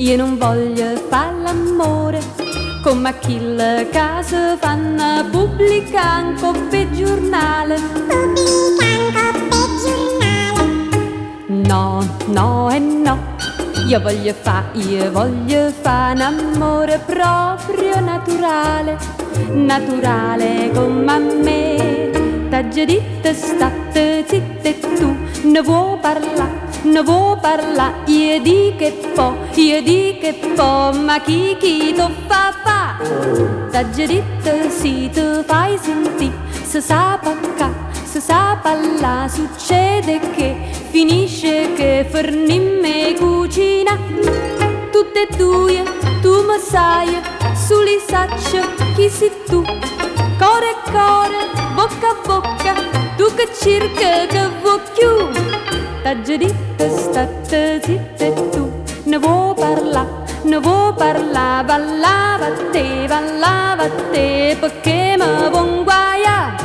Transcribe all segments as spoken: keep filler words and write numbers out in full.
io non voglio fare l'amore come a chi le case fanno pubblicare per giornale. Pubblicare per giornale. No, no e no, io voglio fa, io voglio fa un amore proprio naturale, naturale come a me. T'ha già detto state zitta e tu ne vuoi parlare, ne vuoi parlare, io dico che po', io dico che po', ma chi chi tu fa fa? T'ha già detto sì, tu fai sentire, se sa pacca, se sa parlare, succede che finisce che fornimme cucina. Tutte e due, tu mi sai, sulle sacce, chi sei tu? Core e core, bocca a bocca, tu che cerca che vuoi più. T'ha già detto state zitta e tu ne vuoi parlare, ne vuoi parlare, ballava a te, ballava a te, perché mi vuoi guaiare.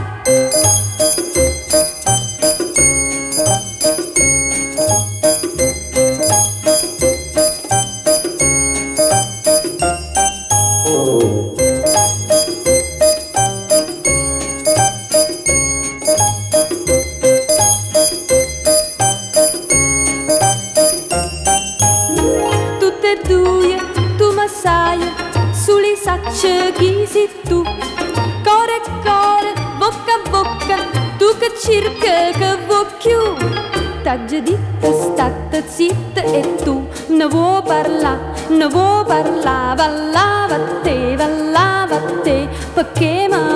Sulle sacce chi sei tu? Core e core, bocca a bocca, tu che cerca che vuoi più. T'ha già detto state zitta e tu ne vuoi parlare, ne vuoi parlare, ballava a te, ballava a te, perché mi